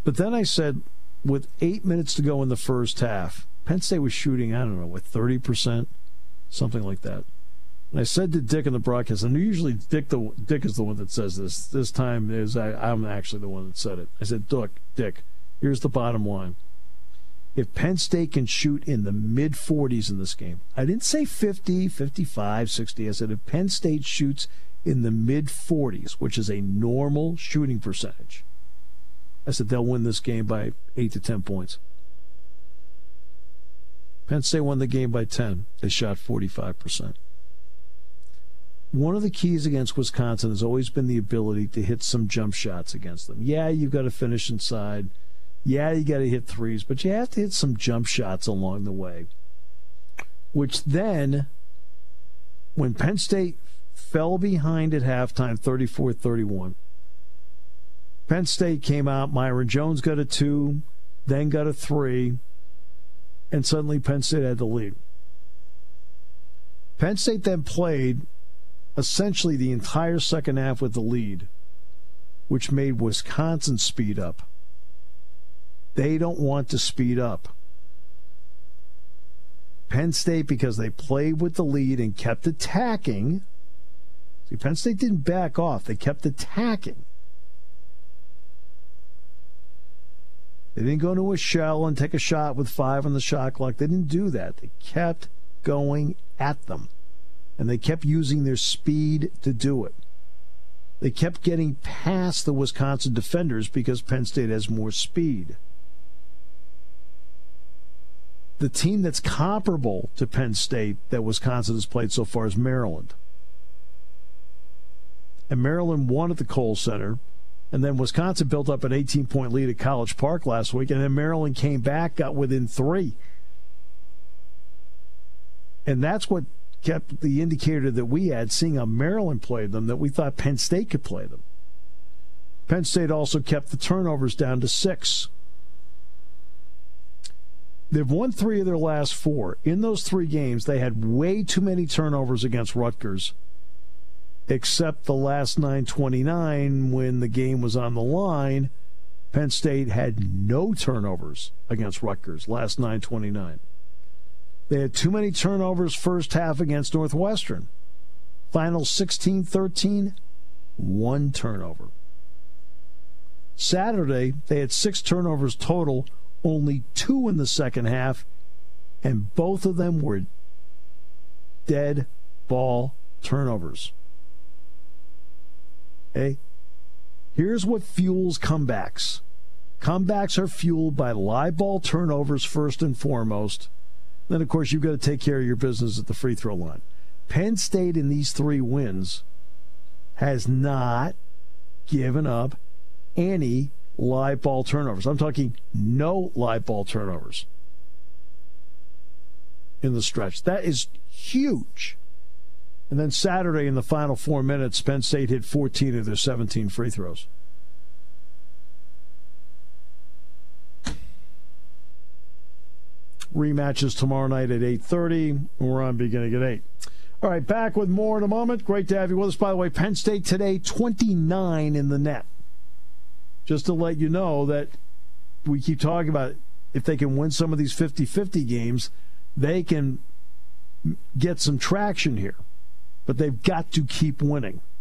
But then I said, with 8 minutes to go in the first half, Penn State was shooting, I don't know, what, 30%? Something like that. And I said to Dick in the broadcast, and usually Dick is the one that says this. This time I'm actually the one that said it. I said, Dick, here's the bottom line. If Penn State can shoot in the mid-40s in this game, I didn't say 50, 55, 60. I said if Penn State shoots in the mid-40s, which is a normal shooting percentage, I said they'll win this game by 8 to 10 points. Penn State won the game by 10. They shot 45%. One of the keys against Wisconsin has always been the ability to hit some jump shots against them. Yeah, you've got to finish inside. Yeah, you got to hit threes, but you have to hit some jump shots along the way. Which then, when Penn State fell behind at halftime, 34-31, Penn State came out, Myron Jones got a 2, then got a 3, and suddenly Penn State had the lead. Penn State then played essentially the entire second half with the lead, which made Wisconsin speed up. They don't want to speed up. Penn State, because they played with the lead and kept attacking. See, Penn State didn't back off. They kept attacking. They didn't go into a shell and take a shot with 5 on the shot clock. They didn't do that. They kept going at them. And they kept using their speed to do it. They kept getting past the Wisconsin defenders because Penn State has more speed. The team that's comparable to Penn State that Wisconsin has played so far is Maryland. And Maryland won at the Kohl Center. And then Wisconsin built up an 18-point lead at College Park last week. And then Maryland came back, got within 3. And that's what kept the indicator that we had, seeing how Maryland played them, that we thought Penn State could play them. Penn State also kept the turnovers down to 6. They've won 3 of their last 4. In those 3 games, they had way too many turnovers against Rutgers, except the last 9:29 when the game was on the line. Penn State had no turnovers against Rutgers last 9:29. They had too many turnovers first half against Northwestern. Final 16-13, 1 turnover. Saturday, they had 6 turnovers total, only 2 in the second half, and both of them were dead ball turnovers. Okay? Here's what fuels comebacks. Comebacks are fueled by live ball turnovers first and foremost. Then, of course, you've got to take care of your business at the free throw line. Penn State in these 3 wins has not given up any live ball turnovers. I'm talking no live ball turnovers in the stretch. That is huge. And then Saturday in the final 4 minutes, Penn State hit 14 of their 17 free throws. Rematches tomorrow night at 8:30. We're on beginning at 8. All right, back with more in a moment. Great to have you with us. By the way, Penn State today, 29 in the net. Just to let you know that we keep talking about if they can win some of these 50-50 games, they can get some traction here. But they've got to keep winning.